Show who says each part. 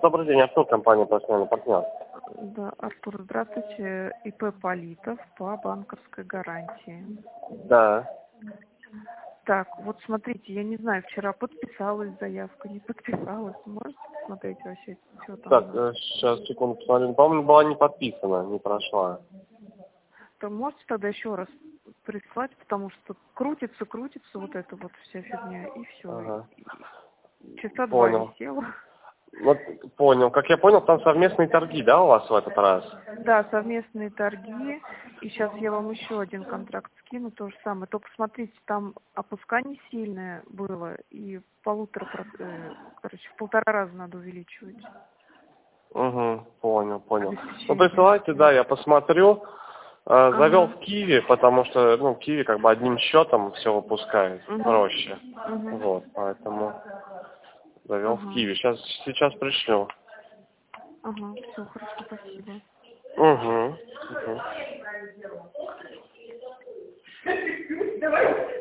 Speaker 1: Добрый день, Артур, компания «Профессиональный партнер».
Speaker 2: Да, Артур, здравствуйте. ИП Политов по банковской гарантии.
Speaker 1: Да.
Speaker 2: Так, вот смотрите, я не знаю, вчера подписалась заявка, не подписалась. Можете посмотреть вообще, что там?
Speaker 1: Так, сейчас, секунду, посмотрю. По-моему, была не подписана, не прошла.
Speaker 2: То можете тогда еще раз прислать, потому что крутится вот эта вот вся фигня, и все.
Speaker 1: Ага.
Speaker 2: Часа два
Speaker 1: Понял.
Speaker 2: висела.
Speaker 1: Вот, понял. Как я понял, там совместные торги, да, у вас в этот раз?
Speaker 2: Да, совместные торги. И сейчас я вам еще один контракт скину, то же самое. То посмотрите, там опускание сильное было, и в 1,5 раза надо увеличивать.
Speaker 1: Угу, понял. Ну,
Speaker 2: Обеспечение.
Speaker 1: присылайте, да, я посмотрю. Завел
Speaker 2: Ага.
Speaker 1: в Киеве, потому что, ну, Киеве как бы одним счетом все выпускает
Speaker 2: Угу.
Speaker 1: проще.
Speaker 2: Угу.
Speaker 1: Вот, поэтому завел в
Speaker 2: Ага.
Speaker 1: Киеве. Сейчас пришлю.
Speaker 2: Ага, все, хорошо, спасибо.
Speaker 1: Угу.
Speaker 3: Давай.